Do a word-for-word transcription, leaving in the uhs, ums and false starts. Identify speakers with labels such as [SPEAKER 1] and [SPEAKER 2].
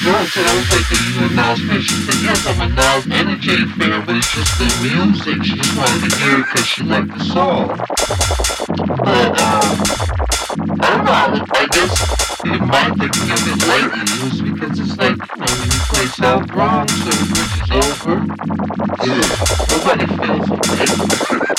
[SPEAKER 1] Yeah, so I was like, are you a Nas fan? She said, yes, I'm a Nas and a Jay fan, but it's just the music. She just wanted to hear it because she liked the song. But, um, I don't know, I, would, I guess, in my thinking of it lately, it was because it's like, you know, when you play South Bronx or Bridge is Over, yeah, nobody feels okay.